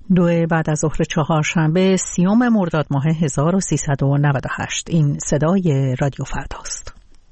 2 بعد از ظهر چهارشنبه 30 مرداد ماه 1398. این صدای رادیو فرداست.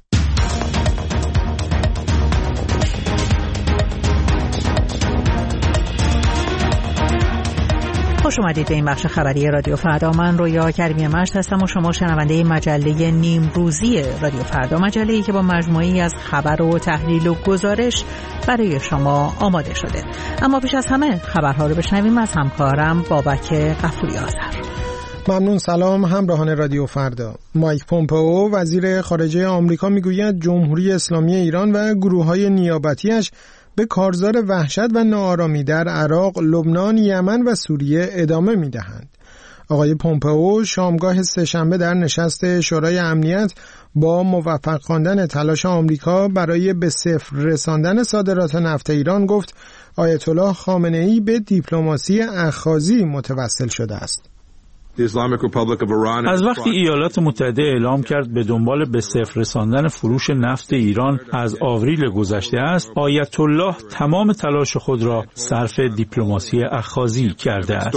خوش اومدید به این بخش خبری رادیو فردا. من رویا کریمی مجد هستم و شما شنونده مجله نیمروزی رادیو فردا، مجله‌ای که با مجموعه‌ای از خبر و تحلیل و گزارش برای شما آماده شده. اما پیش از همه خبرها رو بشنویم از همکارم بابک غفوری آذر. ممنون. سلام همراهان رادیو فردا. مایک پومپئو وزیر خارجه آمریکا میگوید جمهوری اسلامی ایران و گروه‌های نیابتی‌اش به کارزار وحشت و ناآرامی در عراق، لبنان، یمن و سوریه ادامه می‌دهند. آقای پومپئو شامگاه سه‌شنبه در نشست شورای امنیت با موفق خواندن تلاش آمریکا برای به صفر رساندن صادرات نفت ایران گفت آیت الله خامنه‌ای به دیپلماسی اخاذی متوسل شده است. از وقتی ایالات متحده اعلام کرد به دنبال به صفر رساندن فروش نفت ایران از آوریل گذشته است، آیت الله تمام تلاش خود را صرف دیپلماسی اخاذی کرده است.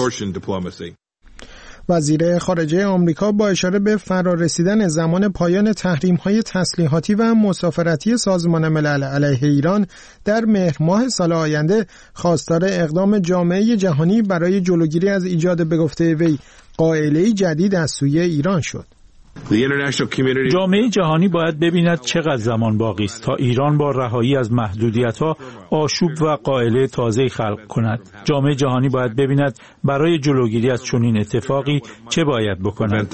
وزیر خارجه آمریکا با اشاره به فرارسیدن زمان پایان تحریم‌های تسلیحاتی و مسافرتی سازمان ملل علیه ایران در مهر ماه سال آینده خواستار اقدام جامعه جهانی برای جلوگیری از ایجاد به گفته وی قائله‌ای جدید از سوی ایران شد. جامعه جهانی باید ببیند چقدر زمان باقی است تا ایران با رهایی از محدودیت‌ها آشوب و قائله تازه‌ای خلق کند. جامعه جهانی باید ببیند برای جلوگیری از چنین اتفاقی چه باید بکند.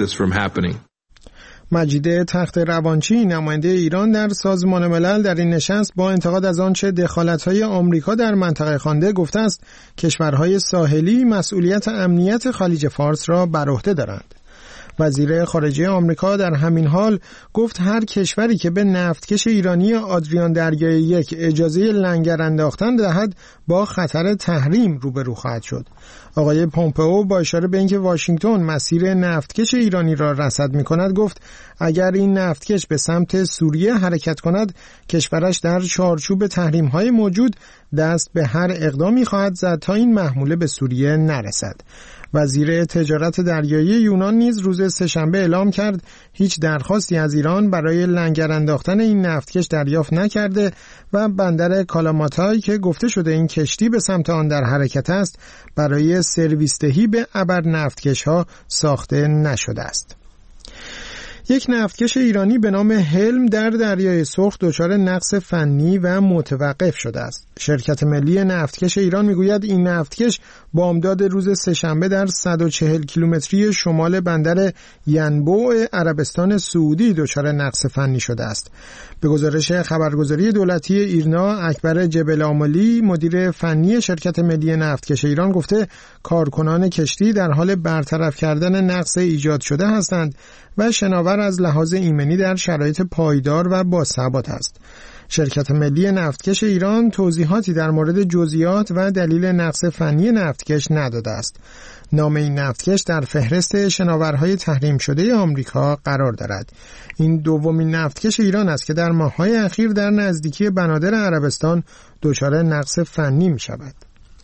مجید تخت روانچی نماینده ایران در سازمان ملل در این نشست با انتقاد از آنچه دخالت‌های آمریکا در منطقه خوانده گفته است کشورهای ساحلی مسئولیت امنیت خلیج فارس را بر عهده دارند. وزیر خارجه آمریکا در همین حال گفت هر کشوری که به نفتکش ایرانی آدریان دریای 1 اجازه لنگر انداختن دهد با خطر تحریم روبرو خواهد شد. آقای پومپئو با اشاره به اینکه واشنگتن مسیر نفتکش ایرانی را رصد می‌کند گفت اگر این نفتکش به سمت سوریه حرکت کند کشورش در چارچوب تحریم‌های موجود دست به هر اقدامی خواهد زد تا این محموله به سوریه نرسد. وزیر تجارت دریایی یونان نیز روز سه‌شنبه اعلام کرد هیچ درخواستی از ایران برای لنگر انداختن این نفتکش دریافت نکرده و بندر کالاماتای که گفته شده این کشتی به سمت آن در حرکت است برای سرویس دهی به ابر نفتکش‌ها ساخته نشده است. یک نفتکش ایرانی به نام حلم در دریای سرخ دچار نقص فنی و متوقف شده است. شرکت ملی نفتکش ایران میگوید این نفتکش بامداد روز سه‌شنبه در 140 کیلومتری شمال بندر ینبوع عربستان سعودی دچار نقص فنی شده است. به گزارش خبرگزاری دولتی ایرنا، اکبر جبل‌آملی مدیر فنی شرکت ملی نفتکش ایران گفته کارکنان کشتی در حال برطرف کردن نقص ایجاد شده هستند و شناور از لحاظ ایمنی در شرایط پایدار و باثبات است. شرکت ملی نفتکش ایران توضیحاتی در مورد جزئیات و دلیل نقص فنی نفتکش نداده است. نام این نفتکش در فهرست شناورهای تحریم شده آمریکا قرار دارد. این دومین نفتکش ایران است که در ماه‌های اخیر در نزدیکی بنادر عربستان دچار نقص فنی می شود.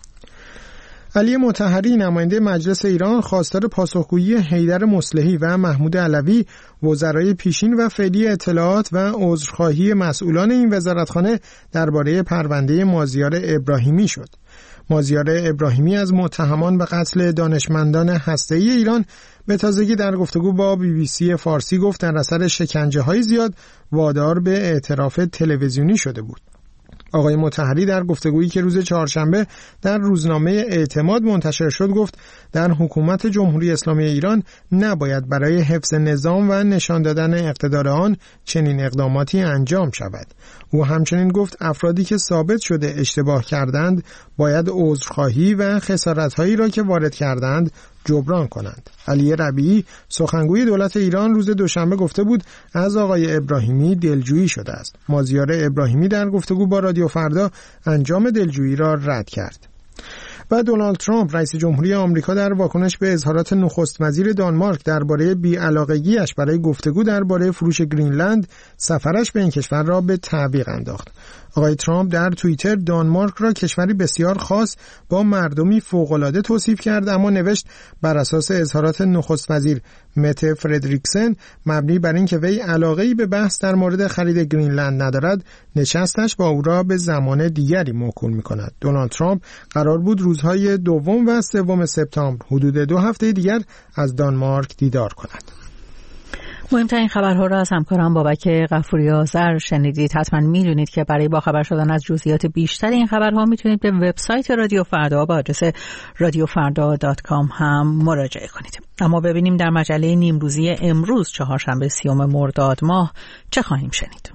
علی مطهری نماینده مجلس ایران خواستار پاسخگویی حیدر مصلحی و محمود علوی وزرای پیشین و فعلی اطلاعات و عذرخواهی مسئولان این وزارتخانه درباره پرونده مازیار ابراهیمی شد. مازیار ابراهیمی از متهمان به قتل دانشمندان هسته‌ای ایران به تازگی در گفتگو با BBC فارسی گفت در اثر شکنجه‌های زیاد وادار به اعتراف تلویزیونی شده بود. آقای مطهری در گفتگویی که روز چهارشنبه در روزنامه اعتماد منتشر شد گفت در حکومت جمهوری اسلامی ایران نباید برای حفظ نظام و نشان دادن اقتدار آن چنین اقداماتی انجام شود. او همچنین گفت افرادی که ثابت شده اشتباه کردند باید عذرخواهی و خسارت‌هایی را که وارد کردند جبران کنند. علی ربیعی سخنگوی دولت ایران روز دوشنبه گفته بود از آقای ابراهیمی دلجویی شده است. مازیار ابراهیمی در گفتگو با رادیو فردا انجام دلجویی را رد کرد. و دونالد ترامپ رئیس جمهوری آمریکا در واکنش به اظهارات نخست وزیر دانمارک درباره بی‌علاقگی‌اش برای گفتگو درباره فروش گرینلند سفرش به این کشور را به تعویق انداخت. آقای ترامپ در توییتر دانمارک را کشوری بسیار خاص با مردمی فوق‌العاده توصیف کرد، اما نوشت بر اساس اظهارات نخست وزیر مته فردریکسن مبنی بر اینکه وی علاقه‌ای به بحث در مورد خرید گرینلند ندارد، نشستش با او را به زمان دیگری موکول می‌کند. دونالد ترامپ قرار بود روزهای 2 و 3 سپتامبر حدود 2 هفته دیگر از دانمارک دیدار کند. مهمترین خبرها را از همکارم بابک غفوری آذر شنیدید. حتما میدونید که برای باخبر شدن از جزئیات بیشتر این خبرها میتونید به وبسایت رادیو فردا با آدرس radiofarda.com هم مراجعه کنید. اما ببینیم در مجله نیمروزی امروز چهارشنبه 30 مرداد ماه چه خواهیم شنید.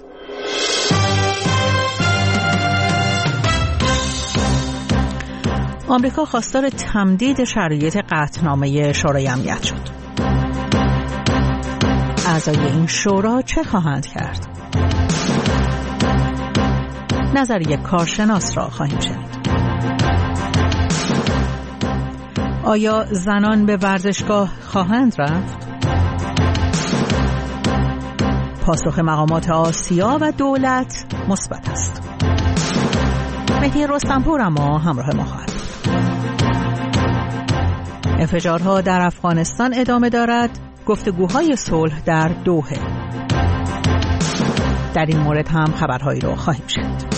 آمریکا خواستار تمدید شرایط قطعنامه شورای امنیت شد. اعضای این شورا چه خواهند کرد؟ نظریه کارشناس را خواهیم شنید. آیا زنان به ورزشگاه خواهند رفت؟ پاسخ مقامات آسیا و دولت مثبت است. مهدی رستمپور اما همراه ما خواهد بود. انفجارها در افغانستان ادامه دارد. گفتگوهای صلح در دوحه. در این مورد هم خبرهایی رو خواهیم شنید.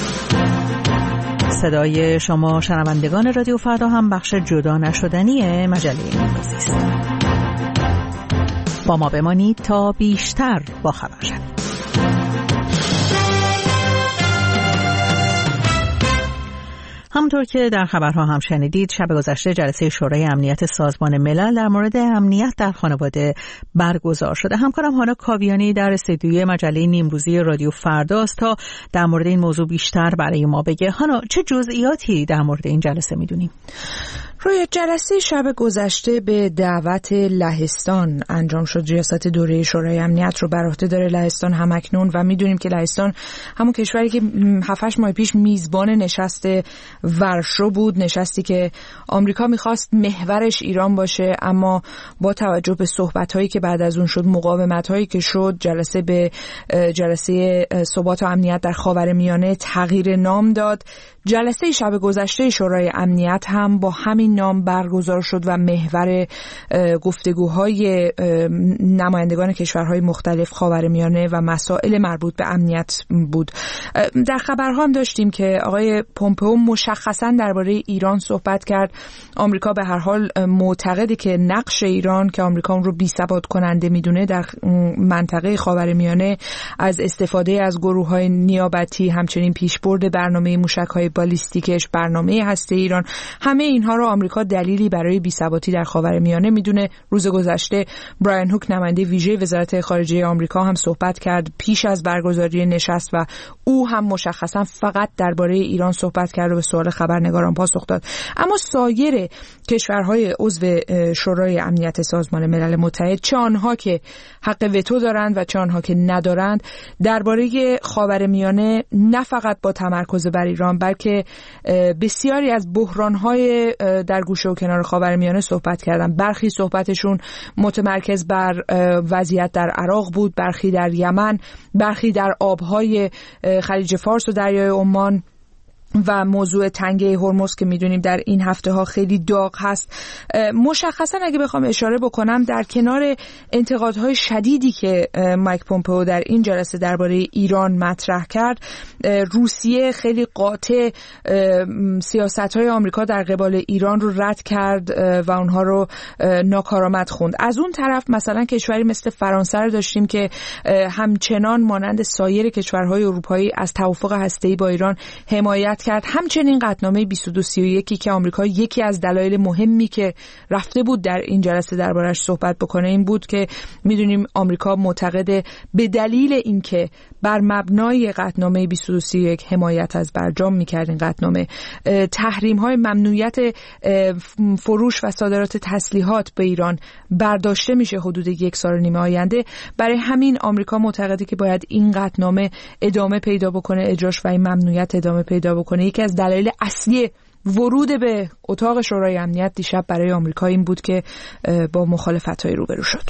صدای شما شنوندگان رادیو فردا هم بخش جدا نشدنی مجله نیمروزی است. با ما بمانید تا بیشتر با خبر شوید. همونطور که در خبرها هم شنیدید، شب گذشته جلسه شورای امنیت سازمان ملل در مورد امنیت در خانواده برگزار شده. همکارم هانا کاویانی در استودیوی مجله نیمروزی رادیو فرداست تا در مورد این موضوع بیشتر برای ما بگه. هانا، چه جزئیاتی در مورد این جلسه میدونیم؟ روی جلسه شب گذشته به دعوت لهستان انجام شد. ریاست دوره شورای امنیت رو بر عهده داره لهستان همکنون و میدونیم که لهستان همون کشوری که 7-8 ماه پیش میزبان نشست ورشو بود، نشستی که آمریکا میخواست محورش ایران باشه، اما با توجه به صحبت‌هایی که بعد از اون شد، مقاومت‌هایی که شد، جلسه به جلسه ثبات و امنیت در خاورمیانه تغییر نام داد. جلسه شب گذشته شورای امنیت هم با همین نام برگزار شد و محور گفتگوهای نمایندگان کشورهای مختلف خاورمیانه و مسائل مربوط به امنیت بود. در خبرها هم داشتیم که آقای پومپئو مشخصاً درباره ایران صحبت کرد. آمریکا به هر حال معتقده که نقش ایران که آمریکا اون رو بی‌ثبات کننده میدونه در منطقه خاورمیانه از استفاده از گروه‌های نیابتی، همچنین پیشبرد برنامه موشک‌های بالیستیکش، برنامه هسته ایران، همه اینها رو آمریکا دلیلی برای بی‌ثباتی در خاورمیانه میدونه. روز گذشته برایان هوک نماینده ویژه وزارت خارجه آمریکا هم صحبت کرد پیش از برگزاری نشست و او هم مشخصا فقط درباره ایران صحبت کرد و به سوال خبرنگاران پاسخ داد. اما سایر کشورهای عضو شورای امنیت سازمان ملل متحد، چه آنها که حق وتو دارند و چه آنها که ندارند، درباره خاورمیانه نه فقط با تمرکز بر ایران بلکه بسیاری از بحران‌های در گوشه و کنار خاورمیانه صحبت کردن. برخی صحبتشون متمرکز بر وضعیت در عراق بود، برخی در یمن، برخی در آبهای خلیج فارس و دریای عمان و موضوع تنگه هرمز که میدونیم در این هفته ها خیلی داغ هست. مشخصا اگه بخوام اشاره بکنم، در کنار انتقادهای شدیدی که مایک پومپئو در این جلسه درباره ایران مطرح کرد، روسیه خیلی قاطع سیاست‌های آمریکا در قبال ایران رو رد کرد و اونها رو ناکارآمد خوند. از اون طرف مثلا کشوری مثل فرانسه رو داشتیم که همچنان مانند سایر کشورهای اروپایی از توافق هسته‌ای با ایران حمایت کرد. همچنین قطعنامه 2231 که آمریکا یکی از دلایل مهمی که رفته بود در این جلسه دربارش صحبت بکنه این بود که میدونیم آمریکا معتقده به دلیل اینکه بر مبنای قطعنامه 2231 حمایت از برجام می‌کرد این قطعنامه، تحریم‌های ممنوعیت فروش و صادرات تسلیحات به ایران برداشته میشه حدود 1.5 سال آینده. برای همین آمریکا معتقده که باید این قطعنامه ادامه پیدا بکنه، اجراش و این ممنوعیت ادامه پیدا بکنه. یکی از دلایل اصلی ورود به اتاق شورای امنیت دیشب برای آمریکا این بود که با مخالفت‌های روبرو شد.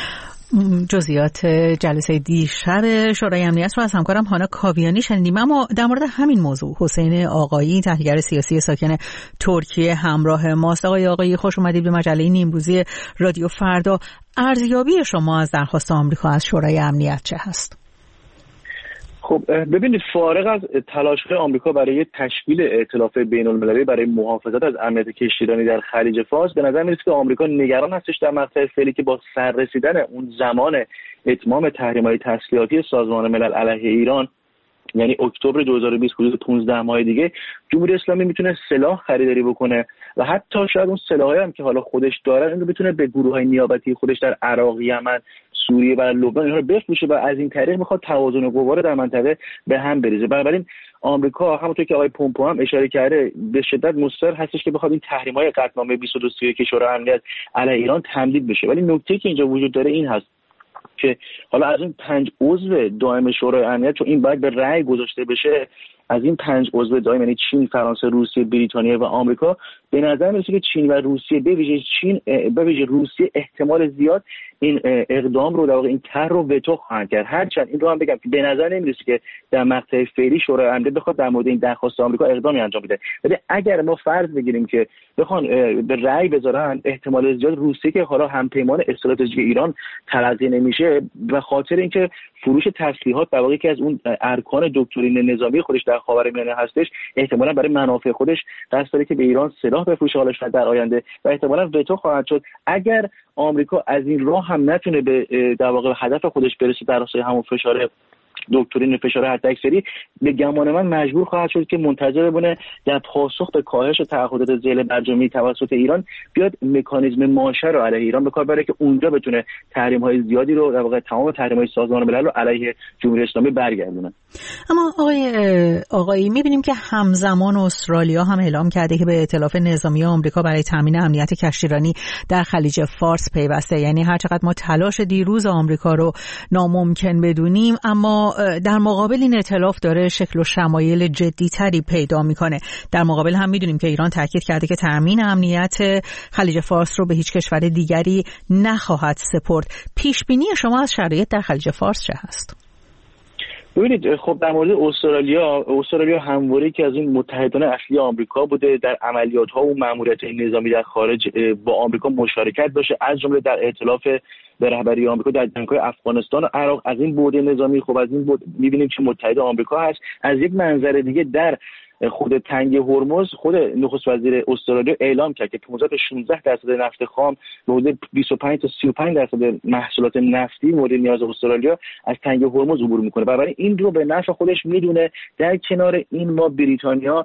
جزئیات جلسه دیشب شورای امنیت رو از همکارم هانا کاویانی شنیدیم. اما در مورد همین موضوع حسین آقایی، تحلیلگر سیاسی ساکن ترکیه، همراه ماست. آقایی خوش اومدید به مجله نیمروزی رادیو فردا. ارزیابی شما از درخواست آمریکا از شورای امنیت چه هست؟ خب ببینید، فارغ از تلاش‌های آمریکا برای تشکیل ائتلاف بین‌المللی برای محافظت از امنیت کشتیرانی در خلیج فارس، به نظر می‌رسه که آمریکا نگران هستش در مقطع فعلی که با سررسیدن اون زمان اتمام تحریم‌های تسلیحاتی سازمان ملل علیه ایران، یعنی اکتبر 2020، حدود 15 ماه دیگه، جمهوری اسلامی میتونه سلاح خریداری بکنه و حتی شاید اون سلاحایی هم که حالا خودش داره اون رو بتونه به گروه‌های نیابتی خودش در عراق، یمن، سوریه و لبنان اینها رو بفروشه و از این طریق میخواد توازن قوا رو در منطقه به هم بریزه. بنابراین آمریکا همونطور که آقای پومپئو هم اشاره کرده به شدت مصر هستش که بخواد این تحریم‌های قطعنامه 2231 شورای امنیت علیه ایران تمدید بشه. ولی نکته‌ای که اینجا وجود داره این هست که حالا از این 5 عضو دائم شورای امنیت، چون این باید به رأی گذاشته بشه، از این 5 عضو دائم یعنی چین، فرانسه، روسیه، بریتانیا و آمریکا، به نظر میرسه که چین و روسیه، به ویژه روسیه، احتمال زیاد این اقدام رو، در واقع این طرح رو وتو خواهند کرد. هرچند این رو هم بگم که به نظر نمیرسه که در مقطع فعلی شورای امنیت بخواد در مورد این درخواست آمریکا اقدامی انجام بده. ولی اگر ما فرض بگیریم که بخوان به رأی بذارن، احتمال زیاد روسیه که حالا همپیمان استراتژیک ایران تلقی نمیشه، به خاطر اینکه فروش تسلیحات در واقع که از اون ارکان دکترین نظامی خودش در خاورمیانه هستش، احتمالاً برای منافع خودش قصد داره که به ایران سلاح بفروشه حالا شاید در آینده، و احتمالاً وتو خواهد شد. اگر آمریکا از این راه هم نتونه به در واقع هدف خودش برسه در راستای همون فشار دکترین فشار حداکثری، به گمان من مجبور خواهد شد که منتظر بمونه در پاسخ به کاهش تعهدات ذیل برجامی توسط ایران بیاد مکانیزم ماشه رو علیه ایران به کار ببره که اونجا بتونه تحریم‌های زیادی رو، در واقع تمام تحریم‌های سازمان ملل رو علیه جمهوری اسلامی برگردونه. اما آقایی می‌بینیم که همزمان استرالیا هم اعلام کرده که به ائتلاف نظامی آمریکا برای تامین امنیت کشتیرانی در خلیج فارس پیوسته. یعنی هر چقدر ما تلاش دیروز آمریکا رو ناممکن بدونیم، اما در مقابل این ائتلاف داره شکل و شمایل جدی‌تری پیدا میکنه. در مقابل هم میدونیم که ایران تاکید کرده که تامین امنیت خلیج فارس رو به هیچ کشور دیگری نخواهد سپرد. پیش بینی شما از شرایط در خلیج فارس چه هست؟ ببینید، خب در مورد استرالیا همواره که از این متحدان اصلی آمریکا بوده، در عملیات‌ها و ماموریت‌های نظامی در خارج با آمریکا مشارکت داشته، از جمله در ائتلاف به رهبری آمریکا در جنگ‌های افغانستان و عراق. از این بعد نظامی، خب از این بعد می‌بینیم که متحد آمریکا هست. از یک منظر دیگه در خود تنگه هرمز، خود نخست وزیر استرالیا اعلام کرد که 15-16% نفت خام به حدود 25 تا 35% محصولات نفتی مورد نیاز استرالیا از تنگه هرمز عبور میکنه. برای این رو به نفع خودش میدونه. در کنار این ما بریتانیا،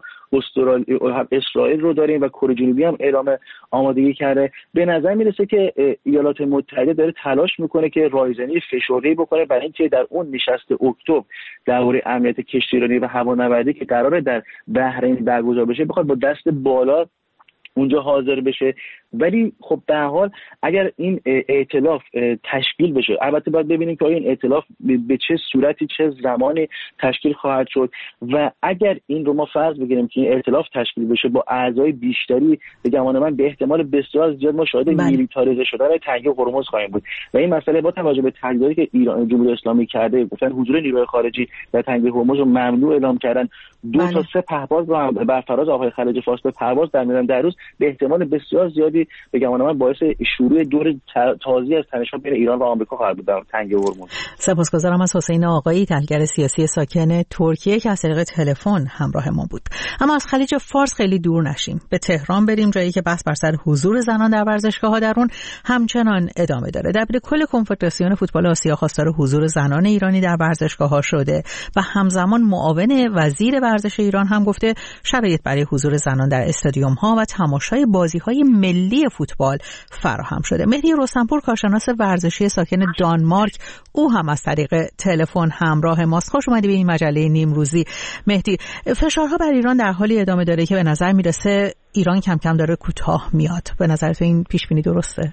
اسرائیل رو داریم و کره جنوبی هم اعلام آمادگی کرده. به نظر میرسه که ایالات متحده داره تلاش میکنه که رایزنی فشرده‌ای بکنه برای اینکه در اون نشست اکتبر درباره امنیت کشتیرانی و هوانوردی که قراره در بحرین برگزار بشه بخواد با دست بالا اونجا حاضر بشه. ولی خب به هر حال اگر این ائتلاف تشکیل بشه، البته باید ببینیم که آیا این ائتلاف به چه صورتی، چه زمانی تشکیل خواهد شد، و اگر این رو ما فرض بگیریم که این ائتلاف تشکیل بشه با اعضای بیشتری، به گمان من به احتمال بسیار زیاد ما شاهد میلیتاریزه شدن تنگه هرمز خواهیم بود. و این مسئله با توجه به تحلیلاتی که ایران، جمهوری اسلامی کرده، گفتن حضور نیروی خارجی در تنگه هرمز رو ممنوع اعلام کردن، 2 تا 3 پهپاد رو بر فراز آبهای خلیج فارس به پرواز در می‌آورن در روز، به احتمال بسیار زیادی به گمان من باعث شروع دور تازی از تنش‌ها بین ایران و آمریکا خواهد بود در تنگه هرمز. سپاسگزارم از حسین آقایی، تحلیلگر سیاسی ساکن ترکیه که از طریق تلفن همراه ما بود. اما از خلیج فارس خیلی دور نشیم، به تهران بریم، جایی که بحث بر سر حضور زنان در ورزشگاه‌ها در اون همچنان ادامه داره. دبیر کل کنفدراسیون فوتبال آسیا خواستار حضور زنان ایرانی در ورزشگاه‌ها شده و همزمان معاون وزیر ورزش ایران هم گفته شرایط برای حضور زنان در استادیوم‌ها و تماشای بازی‌های ملی فوتبال فراهم شده. مهدی رستمپور، کارشناس ورزشی ساکن دانمارک، او هم از طریق تلفن همراه ماست. خوش اومدی به این مجله نیمروزی. مهدی، فشارها بر ایران در حالی ادامه داره که به نظر میرسه ایران کم کم داره کوتاه میاد. به نظر تو این پیش بینی درسته؟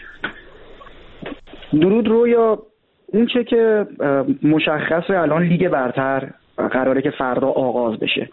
درود رویا. اون چه که مشخصه الان لیگ برتر قراره که فردا آغاز بشه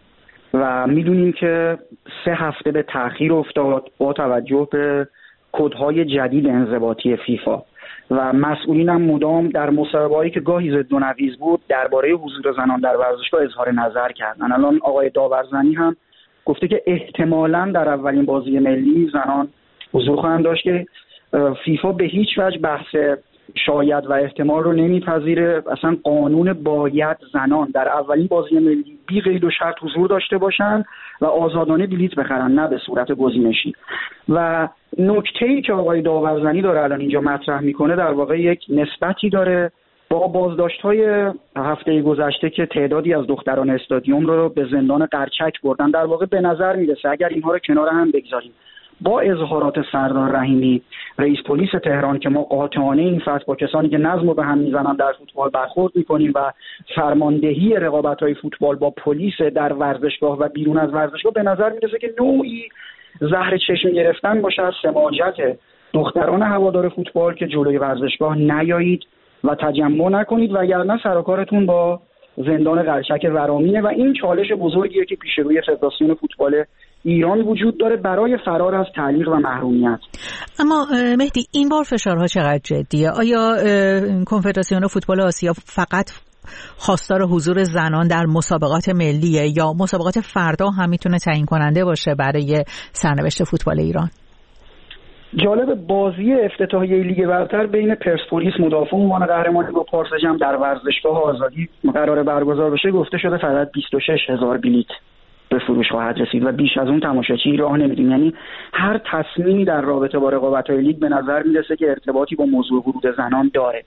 و میدونیم که 3 هفته به تأخیر افتاد با توجه به کدهای جدید انضباطی فیفا و مسئولین هم مدام در مصاحبه‌هایی که گاهی ضد و نقیض بود درباره حضور زنان در ورزشگاه اظهار نظر کردن. الان آقای داورزنی هم گفته که احتمالاً در اولین بازی ملی زنان حضور خواهند داشت که فیفا به هیچ وجه بحث شاید و احتمال رو نمیپذیره. اصلا قانون باید زنان در اولین بازی ملی بی قید و شرط حضور داشته باشن و آزادانه بلیت بخرن، نه به صورت گزینشی. و نکته‌ای که آقای داورزنی داره الان اینجا مطرح میکنه در واقع یک نسبتی داره با بازداشت‌های هفته گذشته که تعدادی از دختران استادیوم رو به زندان قرچک بردن. در واقع به نظر میرسه اگر اینها رو کنار هم بگذاریم با اظهارات سردار رحیمی رئیس پلیس تهران که ما قاطعانه این فصل با کسانی که نظم رو به هم میزنن در فوتبال برخورد میکنیم و فرماندهی رقابت‌های فوتبال با پلیس در ورزشگاه و بیرون از ورزشگاه، به نظر میرسه که نوعی زهر چشم گرفتن باشه از سماجت دختران هوادار فوتبال که جلوی ورزشگاه نیایید و تجمع نکنید وگرنه سر و کارتون با زندان قرچک ورامینه. و این چالش بزرگیه که پیش روی فدراسیون فوتبال ایران وجود داره برای فرار از تعلیق و محرومیت. اما مهدی این بار فشارها چقدر جدیه؟ آیا کنفدراسیون فوتبال آسیا فقط خواستار حضور زنان در مسابقات ملیه یا مسابقات فردا هم میتونه تعیین کننده باشه برای سرنوشت فوتبال ایران؟ جالب بازی افتتاحیه لیگ برتر بین پرسپولیس مدافع عنوان قهرمانی با پارسجم در ورزشگاه آزادی قرار برگزار بشه گفته شده فقط 26,000 بلیت به فروش خواهد رسید و بیش از اون تماشاچی راه نمیدیم. یعنی هر تصمیمی در رابطه با رقابت‌های لیگ به نظر میرسه که ارتباطی با موضوع ورود زنان داره.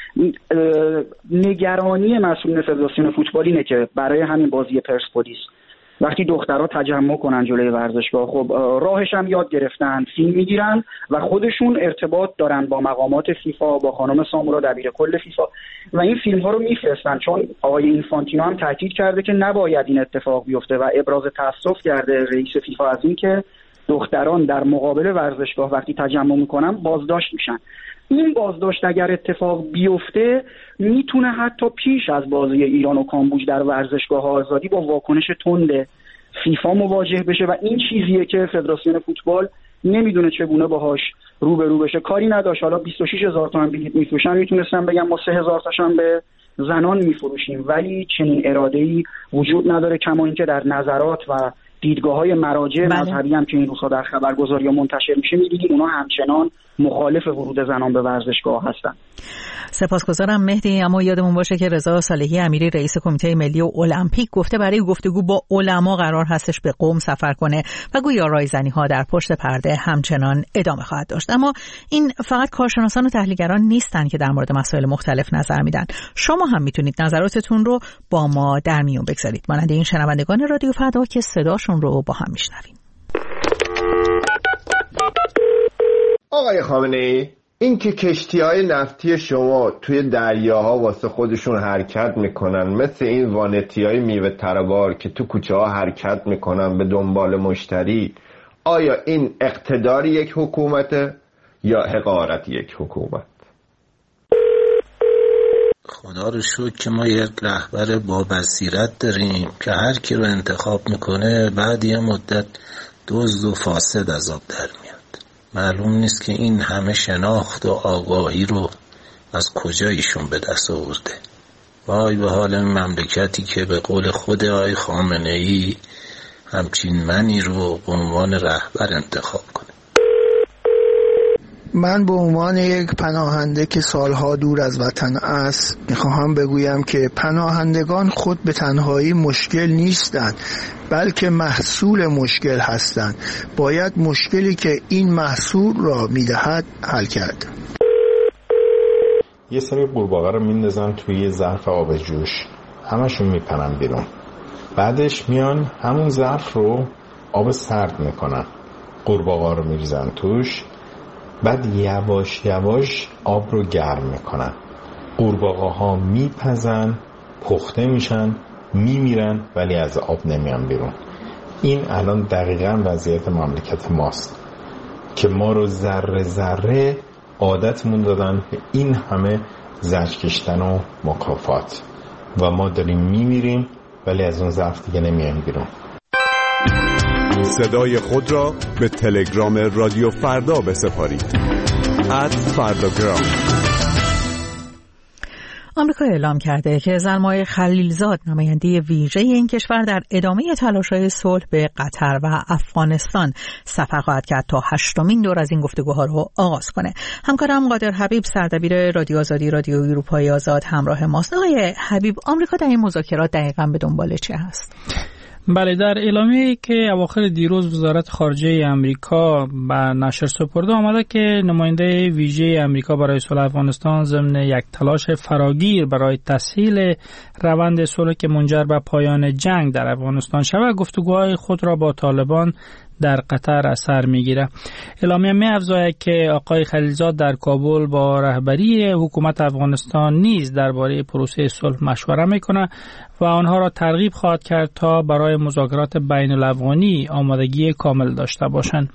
نگرانی مسئولین فدراسیون فوتبال اینه که برای همین بازی پرسپولیس وقتی دخترها تجمع کنن جلوی ورزشگاه، خب راهش هم یاد گرفتن، فیلم میگیرن و خودشون ارتباط دارن با مقامات فیفا، با خانم سامورا دبیر کل فیفا و این فیلم ها رو میفرستن، چون آقای اینفانتینو هم تاکید کرده که نباید این اتفاق بیفته و ابراز تاسف کرده رئیس فیفا از این که دختران در مقابل ورزشگاه وقتی تجمع میکنن بازداشت میشن. این بازداشت اگر اتفاق بیفته میتونه حتی پیش از بازی ایران و کامبوج در ورزشگاه آزادی با واکنش تند فیفا مواجه بشه و این چیزیه که فدراسیون فوتبال نمیدونه چگونه باهاش روبرو بشه. کاری نداشت حالا 26,000 تومان بلیت میفروشن، میتونستن بگم ما 3,000 تاشون به زنان میفروشیم، ولی چنین اراده‌ای وجود نداره. کما اینکه در نظرات و دیدگاه‌های مراجع مذهبی هم که این روزها در خبرگزاری‌ها منتشر میشه می‌بینید اونا همچنان مخالف ورود زنان به ورزشگاه هستن. سپاسگزارم مهدی. اما یادمون باشه که رضا صالحی امیری رئیس کمیته ملی المپیک گفته برای گفتگو با علما قرار هستش به قم سفر کنه و گویا رایزنی‌ها در پشت پرده همچنان ادامه خواهد داشت. اما این فقط کارشناسان و تحلیلگران نیستن که در مورد مسائل مختلف نظر میدن. شما هم میتونید نظراتتون رو با ما در میون بگذارید. مانند این شنوندگان رادیو فردا که صداشون رو با هم میشنویم. آقای خامنه‌ای، این که کشتی‌های نفتی شما توی دریاها واسه خودشون حرکت میکنن مثل این وانتی‌های میوه ترابار که تو کوچه‌ها حرکت میکنن به دنبال مشتری، آیا این اقتدار یک حکومته یا حقارت یک حکومت؟ خدا رو شکر که ما یک رهبر با بصیرت داریم که هر کی رو انتخاب میکنه بعد یه مدت دزد و فاسد از آب در میاد. معلوم نیست که این همه شناخت و آگاهی رو از کجا ایشون به دست آورده. وای به حال مملکتی که به قول خود آقای خامنه‌ای همچین منی رو به عنوان رهبر انتخاب کنه. من به عنوان یک پناهنده که سالها دور از وطن است میخواهم بگویم که پناهندگان خود به تنهایی مشکل نیستند، بلکه محصول مشکل هستند. باید مشکلی که این محصول را میدهد حل کرد. یه سری قورباغه رو میندازن توی یه ظرف آب جوش، همشون میپرن بیرون، بعدش میان همون ظرف رو آب سرد میکنن، قورباغه رو میریزن توش، بعد یواش یواش آب رو گرم میکنن، قورباغه ها میپزن، پخته میشن، میمیرن ولی از آب نمیان بیرون. این الان دقیقاً وضعیت مملکت ماست که ما رو ذره ذره عادتمون دادن به این همه زجر کشیدن و مکافات و ما داریم میمیریم ولی از اون ظرف دیگه نمیایم بیرون. صدای خود را به تلگرام رادیو فردا بسپارید. @فرداگرام. آمریکا اعلام کرده که زلمای خلیلزاد نماینده ویژه این کشور در ادامه تلاش‌های صلح به قطر و افغانستان سفر خواهد کرد تا 8مین دور از این گفتگوها رو آغاز کنه. همکارم قادر حبیب سردبیر رادیو آزادی رادیو اروپای آزاد همراه ماست. آقای حبیب، آمریکا در این مذاکرات دقیقاً به دنبال چه هست؟ بله، در اعلامیه‌ای که اواخر دیروز وزارت خارجه آمریکا به نشر سپرده آمده که نماینده ویژه آمریکا برای صلح افغانستان ضمن یک تلاش فراگیر برای تسهیل روند صلح که منجر به پایان جنگ در افغانستان شود، گفتگوهای خود را با طالبان در قطر اثر میگیره. اعلامیه می‌افزاید که آقای خلیلزاد در کابل با رهبری حکومت افغانستان نیز درباره پروسه صلح مشوره میکنه و آنها را ترغیب خواهد کرد تا برای مذاکرات بین الافغانی آمادگی کامل داشته باشند.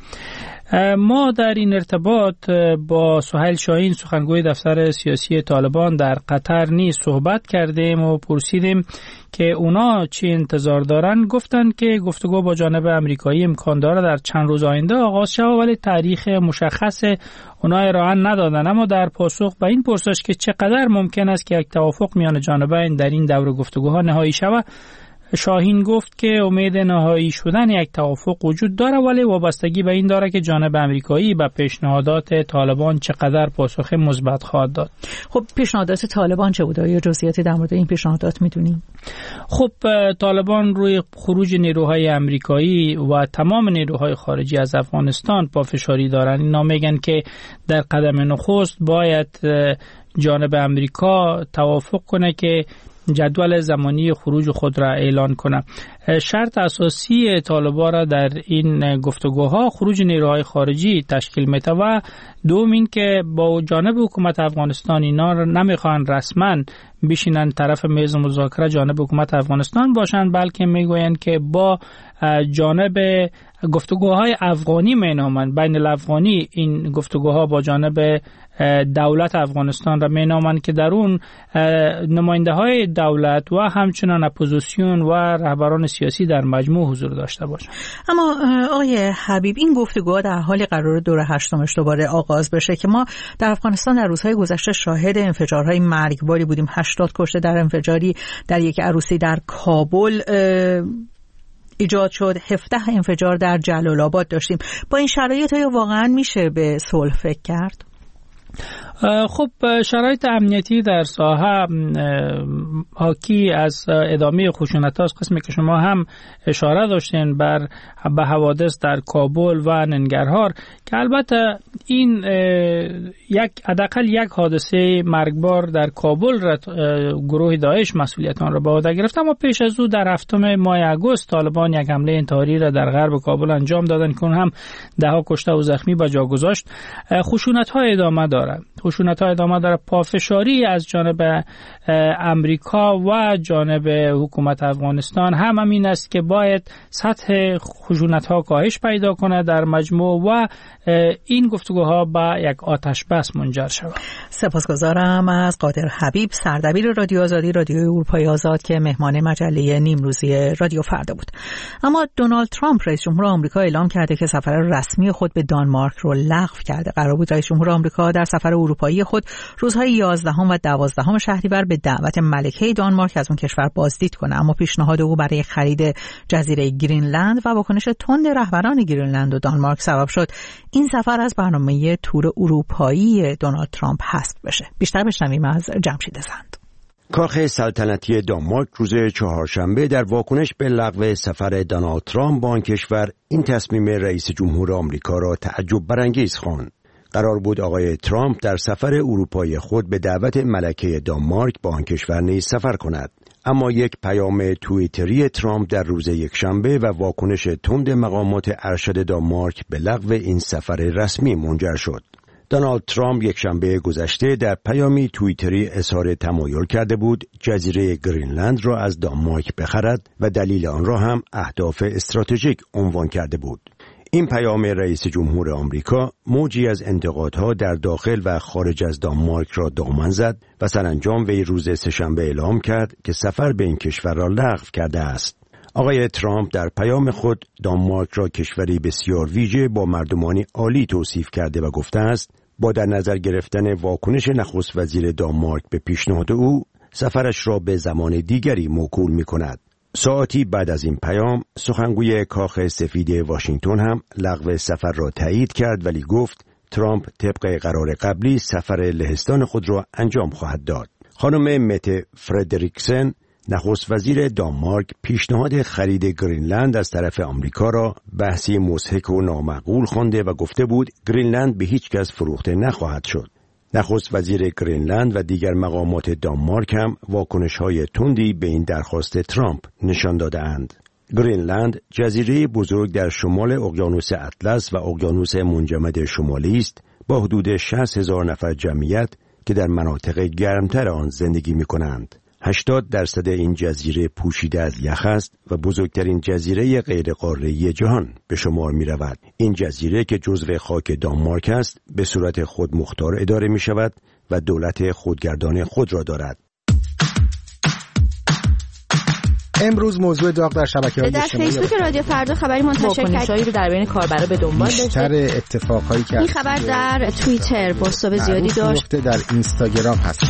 ما در این ارتباط با سهیل شاهین، سخنگوی دفتر سیاسی طالبان در قطر نیز صحبت کردیم و پرسیدیم که اونا چی انتظار دارن. گفتن که گفتگو با جانب امریکایی امکان داره در چند روز آینده آغاز شود، ولی تاریخ مشخص اونا ارائه ندادن. اما در پاسخ به این پرسش که چقدر ممکن است که یک توافق میان جانبین در این دور گفتگوها نهایی شود، شاهین گفت که امید نهایی شدن یک توافق وجود داره، ولی وابستگی به این داره که جانب امریکایی به پیشنهادات طالبان چقدر پاسخ مثبت خواهد داد. خب پیشنهادات طالبان چه بوده؟ یا جزئیاتی در مورد این پیشنهادات میدونیم؟ خب طالبان روی خروج نیروهای امریکایی و تمام نیروهای خارجی از افغانستان پافشاری دارن. اینا میگن که در قدم نخست باید جانب امریکا توافق کنه که جدول زمانی خروج خود را اعلان کنه. شرط اساسی طالبان را در این گفتگوها خروج نیروهای خارجی تشکیل میده و دوم این که با جانب حکومت افغانستان اینا را نمیخوان رسما بشینن طرف میز مذاکره جانب حکومت افغانستان باشن، بلکه میگوین که با جانب گفتگوهای افغانی مینامن، بین الافغانی این گفتگوها با جانب دولت افغانستان را مینامن که در اون نماینده های دولت و همچنان اپوزیسیون و رهبران سیاسی در مجموع حضور داشته باشند. اما آقای حبیب، این گفتگوها در حال قرار دور 8مش دوباره آغاز بشه که ما در افغانستان در روزهای گذشته شاهد انفجارهای مرگباری بودیم. 80 کشته در انفجاری در یک عروسی در کابل ایجاد شد، 17 انفجار در جلال آباد داشتیم. با این شرایط آیا واقعا میشه به صلح فکر کرد؟ خب شرایط امنیتی در ساحه حاکی از ادامه خشونت هاست. قسمی که شما هم اشاره داشتین به حوادث در کابل و ننگرهار که البته این حداقل یک حادثه مرگبار در کابل را گروه داعش مسئولیت آن را به عهده گرفت. اما پیش از او در 7 ماه اگوست طالبان یک حمله انتحاری را در غرب کابل انجام دادند که هم 10 کشته و زخمی به جا گذاشت. خشونت ها ادامه دارد. پافشاری از جانب امریکا و جانب حکومت افغانستان هم همین است که باید سطح خشونت ها کاهش پیدا کنه در مجموع و این گفتگوها به یک آتش بس منجر شود. سپاسگزارم از قادر حبیب، سردبیر رادیو آزادی رادیو اروپای آزاد که مهمان مجله نیمروزی رادیو فردا بود. اما دونالد ترامپ رئیس جمهور آمریکا اعلام کرده که سفر رسمی خود به دانمارک رو لغو کرده. قرار بود رئیس جمهور آمریکا در سفر اروپایی خود روزهای 11 و 12 شهریور به دعوت ملکه دانمارک از اون کشور بازدید کنه، اما پیشنهاد او برای خرید جزیره گرینلند و واکنش تند رهبران گرینلند و دانمارک سبب شد این سفر از برنامه تور اروپایی دونالد ترامپ حذف بشه. بیشتر بشنویم از جمشید زند. کاخ سلطنتی دانمارک روز چهارشنبه در واکنش به لغو سفر دونالد ترامپ به آن کشور این تصمیم رئیس جمهور آمریکا را تعجب برانگیز خواند. قرار بود آقای ترامپ در سفر اروپایی خود به دعوت ملکه دانمارک با آن کشور نیز سفر کند، اما یک پیام توییتری ترامپ در روز یکشنبه و واکنش تند مقامات ارشد دانمارک به لغو این سفر رسمی منجر شد. دونالد ترامپ یکشنبه گذشته در پیامی توییتری اظهار تمایل کرده بود جزیره گرینلند را از دانمارک بخرد و دلیل آن را هم اهداف استراتژیک عنوان کرده بود. این پیام رئیس جمهور آمریکا موجی از انتقادها در داخل و خارج از دانمارک را دامن زد و سرانجام وی روز سه‌شنبه اعلام کرد که سفر به این کشور را لغو کرده است. آقای ترامپ در پیام خود دانمارک را کشوری بسیار ویژه با مردمانی عالی توصیف کرده و گفته است با در نظر گرفتن واکنش نخست وزیر دانمارک به پیشنهاد او سفرش را به زمان دیگری موکول می کند. ساعتی بعد از این پیام سخنگوی کاخ سفید واشنگتن هم لغو سفر را تایید کرد، ولی گفت ترامپ طبق قرار قبلی سفر لهستان خود را انجام خواهد داد. خانم مته فردریکسن نخست وزیر دانمارک پیشنهاد خرید گرینلند از طرف آمریکا را بحثی مضحک و نامعقول خوانده و گفته بود گرینلند به هیچ کس فروخته نخواهد شد. نخست وزیر گرینلند و دیگر مقامات دانمارک هم واکنش‌های تندی به این درخواست ترامپ نشان داده‌اند. گرینلند جزیره بزرگ در شمال اقیانوس اطلس و اقیانوس منجمد شمالی است با حدود 60,000 نفر جمعیت که در مناطق گرمتر آن زندگی می‌کنند. 80% این جزیره پوشیده از یخ است و بزرگترین جزیره غیرقاره‌ای جهان به شمار می رود. این جزیره که جزو خاک دانمارک است به صورت خودمختار اداره می شود و دولت خودگردان خود را دارد. امروز موضوع داغ در شبکه‌های اجتماعی در فیسبوک رادیو فردا خبری منتشر کرد رو در بین کاربرا به دنبال داشته. بیشتر اتفاقایی که این خبر در توییتر بازتاب زیادی داشت. در اینستاگرام هست.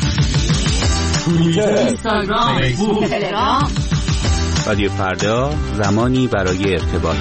اینستاگرام، فیسبوک، تلگرام. رادیو فردا، زمانی برای ارتباط.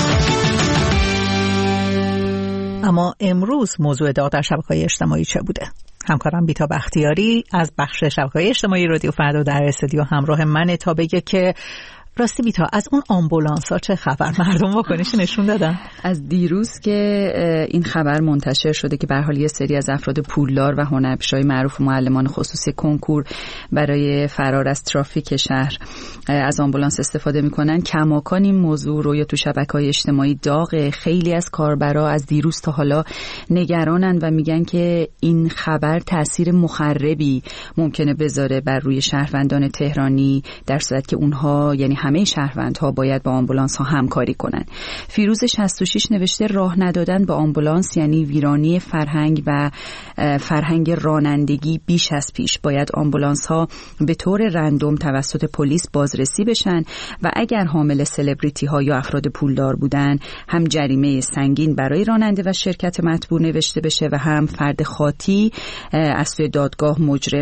اما امروز موضوع داغ در شبکه‌های اجتماعی چه بوده؟ همکارم بیتا بختیاری از بخش شبکه‌های اجتماعی رادیو فردا در استودیو همراه منه تا بگه که راستی بیتا از اون آمبولانس‌ها چه خبر؟ مردم واکنش نشون دادن؟ از دیروز که این خبر منتشر شده که به هر حال یه سری از افراد پولدار و هنرپیشه‌های معروف معلمان خصوصی کنکور برای فرار از ترافیک شهر از آمبولانس استفاده می‌کنن، کماکان این موضوع رو یا تو شبکه‌های اجتماعی داغ. خیلی از کاربرا از دیروز تا حالا نگرانن و میگن که این خبر تأثیر مخربی ممکنه بذاره بر روی شهروندان تهرانی، در صورت که اونها یعنی همه شهروندها باید با آمبولانس ها همکاری کنن. فیروز 66 نوشته راه ندادن به آمبولانس یعنی ویرانی فرهنگ و فرهنگ رانندگی بیش از پیش. باید آمبولانس ها به طور رندوم توسط پلیس بازرسی بشن و اگر حامل سلبریتی ها یا افراد پولدار بودن هم جریمه سنگین برای راننده و شرکت مطبوع نوشته بشه و هم فرد خاطی از سوی دادگاه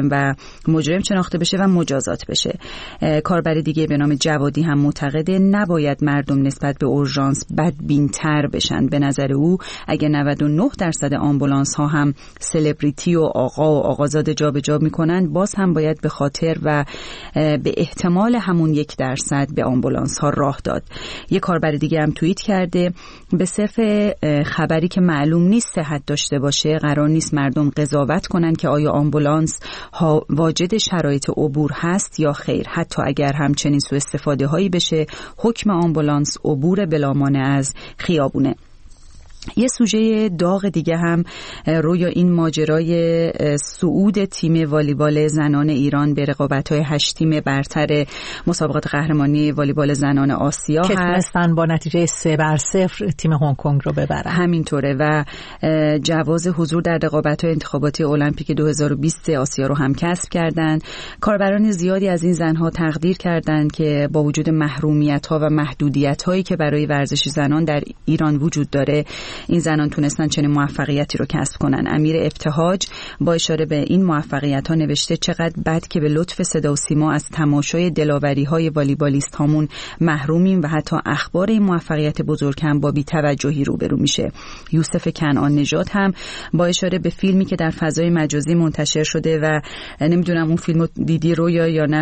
مجرم شناخته بشه و مجازات بشه. کاربر دیگه به نام جوادی هم معتقده نباید مردم نسبت به اورژانس بدبین‌تر بشن. به نظر او اگه 99% آمبولانس ها هم سلبریتی و آقا و آقازاده جابجا میکنن، باز هم باید به خاطر و به احتمال همون 1% به آمبولانس ها راه داد. یک کاربر دیگه هم توییت کرده به صرف خبری که معلوم نیست صحت داشته باشه قرار نیست مردم قضاوت کنن که آیا آمبولانس ها واجد شرایط عبور هست یا خیر. حتی اگر همچنین سوء استفاده هایی بشه، حکم آمبولانس عبور بلامانع از خیابونه. یه سوژه داغ دیگه هم روی این ماجرای صعود تیم والیبال زنان ایران به رقابت‌های 8 تیم برتر مسابقات قهرمانی والیبال زنان آسیا که تونستن با نتیجه 3-0 تیم هنگ کنگ رو ببرن. همینطوره و جواز حضور در رقابت‌های انتخاباتی المپیک 2020 آسیا رو هم کسب کردن. کاربران زیادی از این زنها تقدیر کردند که با وجود محرومیت‌ها و محدودیت‌هایی که برای ورزش زنان در ایران وجود داره، این زنان تونستن چنین موفقیتی رو کسب کنن. امیر ابتهاج با اشاره به این موفقیت‌ها نوشته چقدر بد که به لطف صدا و سیما از تماشای دلاوری‌های والیبالیست هامون محرومیم و حتی اخبار این موفقیت بزرگ هم با بی‌توجهی روبرو میشه. یوسف کنعان نژاد هم با اشاره به فیلمی که در فضای مجازی منتشر شده و نمیدونم اون فیلمو دیدی رو یا نه،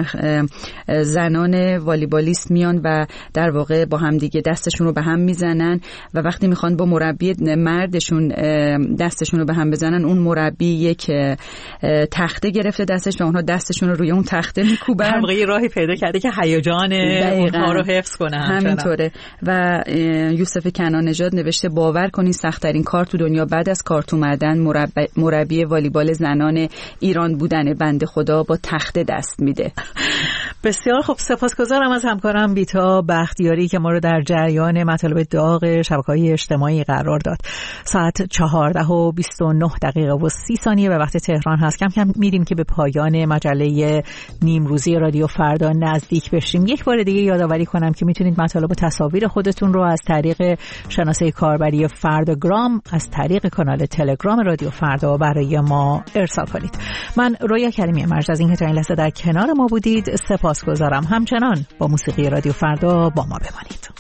زنان والیبالیست میان و در واقع با هم دیگه دستشون رو به هم میزنن و وقتی میخوان با مربی مردشون دستشون رو به هم بزنن، اون مربی یک تخته گرفته دستش و اونها دستشون رو روی اون تخته میکوبن. در واقع راهی پیدا کرده که هیجان اونها رو حفظ کنه. همینطوره. و یوسف کنعان نژاد نوشته باور کنید سخت‌ترین کار تو دنیا بعد از کارت اومدن مربی والیبال زنان ایران بودن. بنده خدا با تخته دست میده. بسیار خب، سپاسگزارم از همکارم بیتا بختیاری که ما رو در جریان مطالب داغ شبکه‌های اجتماعی قرار داد. ساعت 14:29 به وقت تهران هست. کم کم میریم که به پایان مجله نیمروزی رادیو فردا نزدیک بشیم. یک بار دیگه یادآوری کنم که میتونید مطالب و تصاویر خودتون رو از طریق شناسه کاربری فرداگرام از طریق کانال تلگرام رادیو فردا برای ما ارسال کنید. من رویا کریمی مرج از اینکه تا این لحظه در کنار ما بودید سپاسگزارم. همچنان با موسیقی رادیو فردا با ما بمانید.